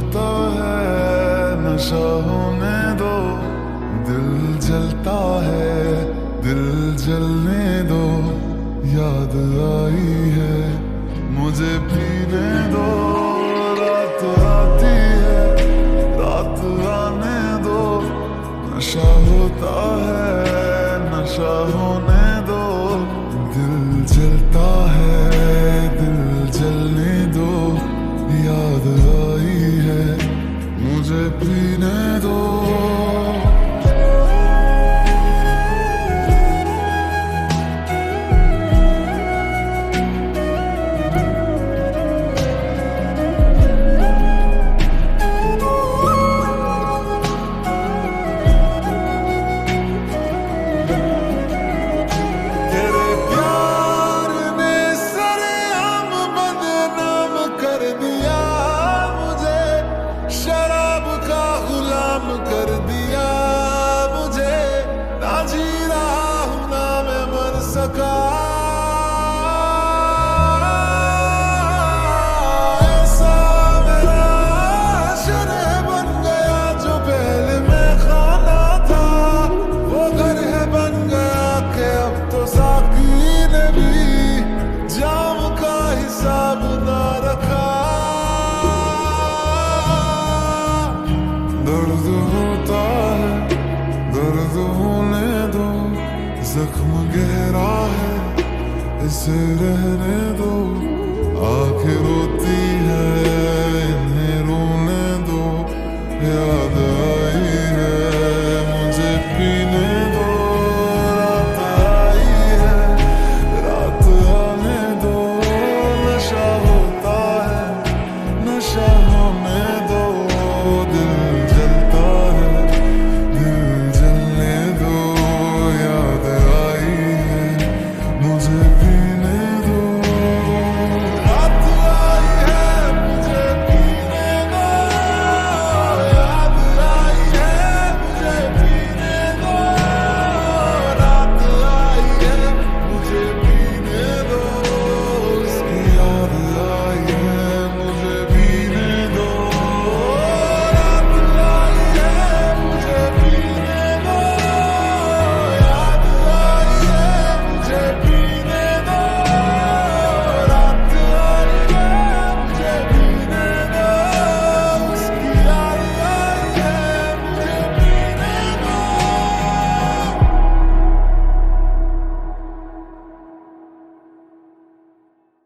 होता है नशा होने दो, दिल जलता है दिल जलने दो, याद आई है मुझे पीने दो, रात आती है रात आने दो, नशा होता है नशा होने दो, दिल जलता है दिल जलने दो, याद आई है मुझे पीने दो। कर दिया मुझे, ना जी रहा हूं ना मैं मर सका, ऐसा मेरा शरह बन गया जो पहले मैं खाना था, वो घर है बन गया कि अब तो साकी ने भी जाम का हिसाब ना रखा, दर्द होता है दर्द होने दो, जख्म गहरा है इसे रहने दो, आखिर